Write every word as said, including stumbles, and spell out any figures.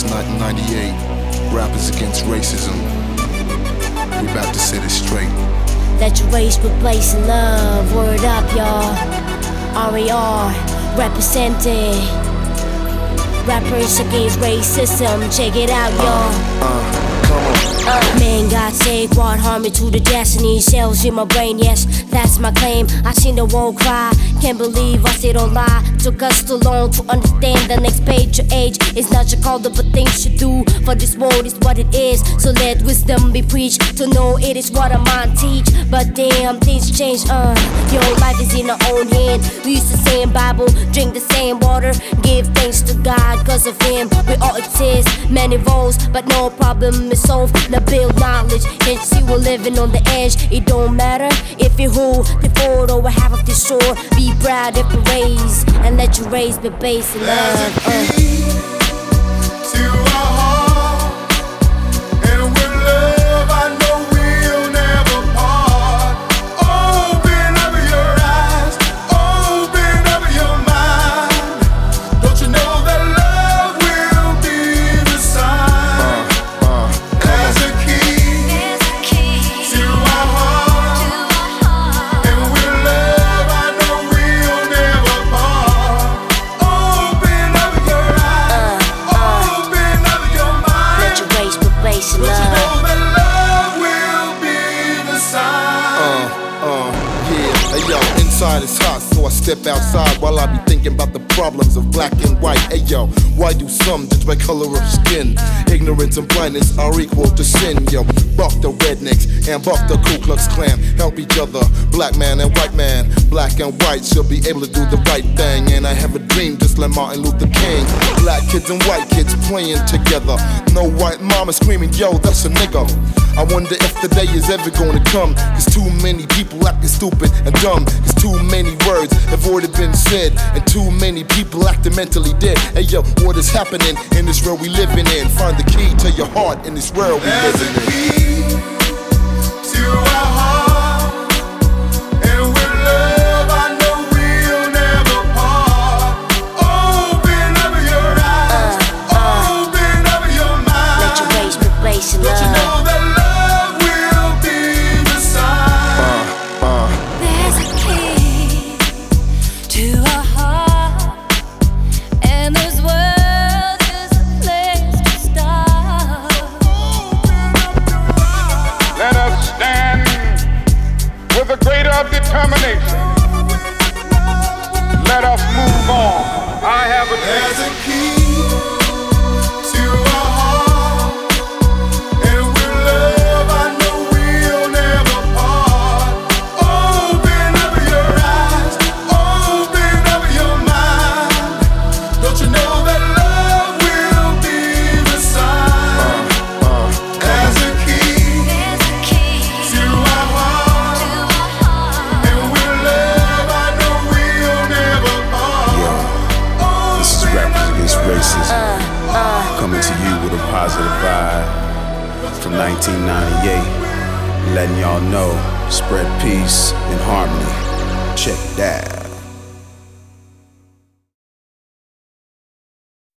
nineteen ninety-eight, rappers against racism. We about to set it straight. Let your race replace love. Word up, y'all. R A R representing. Rappers against racism. Check it out, y'all. Uh, uh, come on. Uh, man, God save, brought harmony to the destiny. Cells in my brain, yes, that's my claim. I seen the world cry, can't believe I sit on lie. Took us too long to understand the next page. Your age is not your call, but things you do for this world is what it is. So let wisdom be preached, to know it is what a mind teach. But damn, things change, uh your life is in our own hand. We use the same Bible, drink the same water, give thanks to God, cause of Him we all exist. Many roles, but no problem is solved. Now build knowledge, can't you see we're living on the edge? It don't matter if you're who, the photo or half of the shore. Be proud if you raise, and let your race be based in love. uh. Inside is hot, so I step outside while I be thinking about the problems of black and white. Hey yo, why do some judge by color of skin? Ignorance and blindness are equal to sin. Yo, buck the rednecks and buck the Ku Klux Klan. Help each other, black man and white man. Black and white should be able to do the right thing. And I have a dream just like Martin Luther King. Black kids and white kids playing together. No white mama screaming, yo, that's a nigga. I wonder if the day is ever gonna come. Cause too many people acting stupid and dumb. Cause too many words have already been said, and too many people acting mentally dead. Hey yo, what is happening in this world we living in? Find the key to your heart in this world we living in. There's a key to our heart, and with love I know we'll never part. Open up your eyes, uh, uh, open up your mind. Let your race be based in love. Don't you know that love will be the sign? Uh, uh. There's a key to our heart, and this world is a place to start. Let us stand with a greater determination. Let us move on. I have a dream. There's a key to our heart, and with love I know we'll never part. Open up your eyes, open up your mind. Don't you know that love will be the sign? There's a key to our heart, and with love I know we'll never part. This is Rappers Against Racism, coming to you with a positive vibe from nineteen ninety-eight, letting y'all know, spread peace and harmony. Check that.